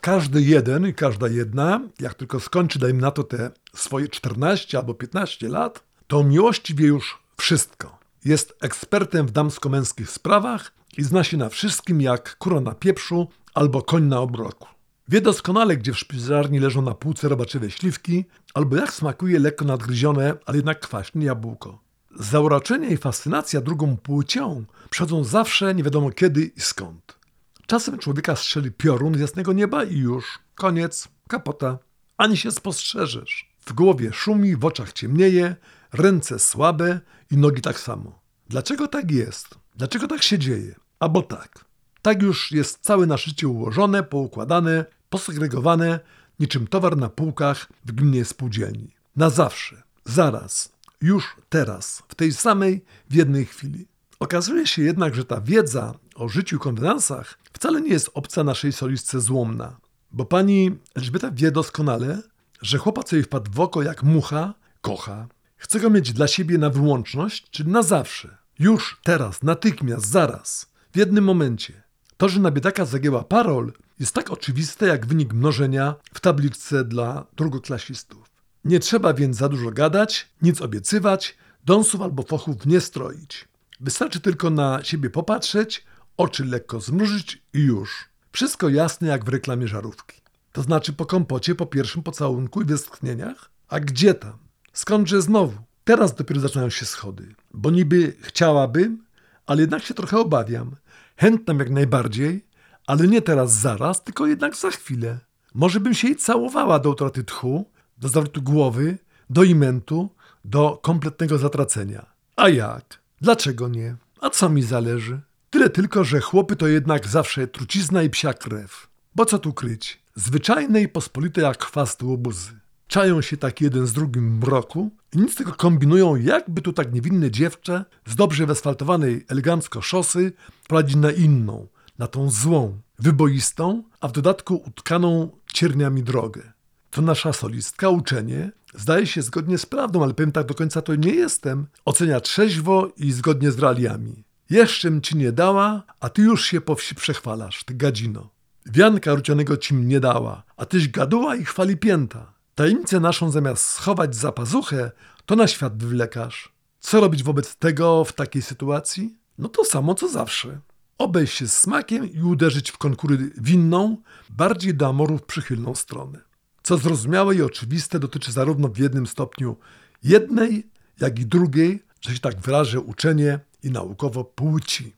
Każdy jeden i każda jedna, jak tylko skończy, dajmy na to te swoje 14 albo 15 lat, to miłości wie już wszystko. Jest ekspertem w damsko-męskich sprawach i zna się na wszystkim jak kura na pieprzu albo koń na obroku. Wie doskonale, gdzie w szpiżarni leżą na półce robaczywe śliwki, albo jak smakuje lekko nadgryzione, ale jednak kwaśne jabłko. Zauroczenie i fascynacja drugą płcią przychodzą zawsze nie wiadomo kiedy i skąd. Czasem człowieka strzeli piorun z jasnego nieba i już, koniec, kapota. Ani się spostrzeżesz. W głowie szumi, w oczach ciemnieje, ręce słabe i nogi tak samo. Dlaczego tak jest? Dlaczego tak się dzieje? Albo tak. Tak już jest całe nasze życie ułożone, poukładane, posegregowane, niczym towar na półkach w gminnej spółdzielni. Na zawsze, zaraz, już teraz, w tej samej, w jednej chwili. Okazuje się jednak, że ta wiedza o życiu i konwenansach wcale nie jest obca naszej solistce Złomna. Bo pani Elżbieta wie doskonale, że chłopa, co jej wpadł w oko jak mucha, kocha. Chce go mieć dla siebie na wyłączność, czyli na zawsze. Już, teraz, natychmiast, zaraz, w jednym momencie. To, że na biedaka zagięła parol, jest tak oczywiste jak wynik mnożenia w tabliczce dla drugoklasistów. Nie trzeba więc za dużo gadać, nic obiecywać, dąsów albo fochów nie stroić. Wystarczy tylko na siebie popatrzeć, oczy lekko zmrużyć i już. Wszystko jasne jak w reklamie żarówki. To znaczy po kompocie, po pierwszym pocałunku i westchnieniach? A gdzie tam? Skądże znowu? Teraz dopiero zaczynają się schody. Bo niby chciałabym, ale jednak się trochę obawiam. Chętna jak najbardziej, ale nie teraz zaraz, tylko jednak za chwilę. Może bym się jej całowała do utraty tchu, do zawrotu głowy, do imentu, do kompletnego zatracenia. A jak? Dlaczego nie? A co mi zależy? Tyle tylko, że chłopy to jednak zawsze trucizna i psia krew. Bo co tu kryć? Zwyczajne i pospolite jak chwast łobuzy. Czają się tak jeden z drugim w mroku i nic tylko kombinują, jakby tu tak niewinne dziewczę z dobrze wyasfaltowanej elegancko szosy prowadzić na inną, na tą złą, wyboistą, a w dodatku utkaną cierniami drogę. To nasza solistka uczenie, zdaje się zgodnie z prawdą, ale powiem tak do końca to nie jestem, ocenia trzeźwo i zgodnie z realiami. Jeszczem ci nie dała, a ty już się po wsi przechwalasz, ty gadzino. Wianka rucianego cim nie dała, a tyś gaduła i chwali pięta. Tajemnicę naszą zamiast schować za pazuchę, to na świat wywlekasz. Co robić wobec tego w takiej sytuacji? No to samo co zawsze. Obejść się z smakiem i uderzyć w konkury winną, bardziej do amorów przychylną stronę. Co zrozumiałe i oczywiste dotyczy zarówno w jednym stopniu jednej, jak i drugiej, że się tak wyrażę, uczenie i naukowo płci.